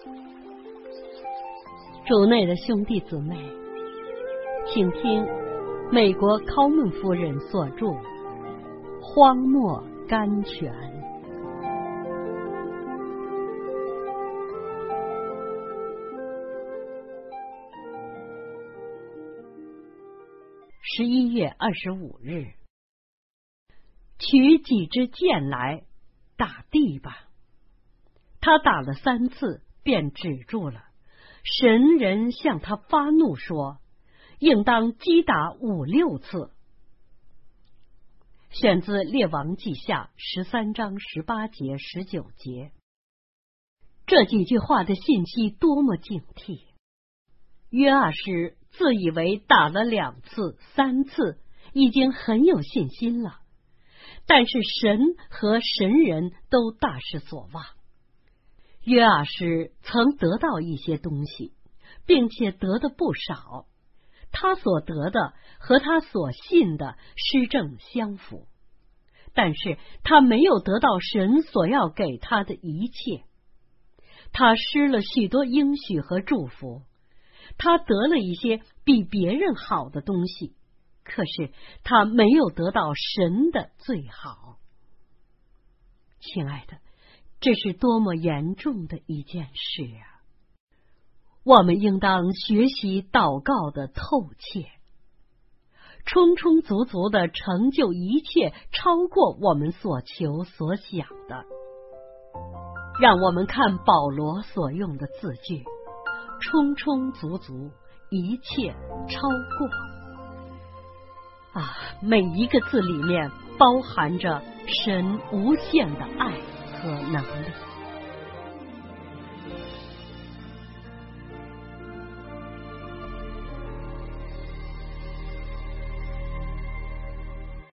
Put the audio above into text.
主内的兄弟姊妹，请听美国考门夫人所著《荒漠甘泉》。11月25日，取几支箭来，打地吧。他打了3次，便止住了。神人向他发怒说，应当击打5、6次。选自列王记下13章18节、19节。这几句话的信息多么警惕！约阿施自以为打了2次、3次，已经很有信心了，但是神和神人都大失所望。约阿施曾得到一些东西，并且得的不少，他所得的和他所信的失正相符，但是他没有得到神所要给他的一切。他失了许多应许和祝福，他得了一些比别人好的东西，可是他没有得到神的最好。亲爱的，这是多么严重的一件事啊！我们应当学习祷告的透切，充充足足的成就一切超过我们所求所想的。让我们看保罗所用的字句，充充足足，一切超过。每一个字里面包含着神无限的爱和能力。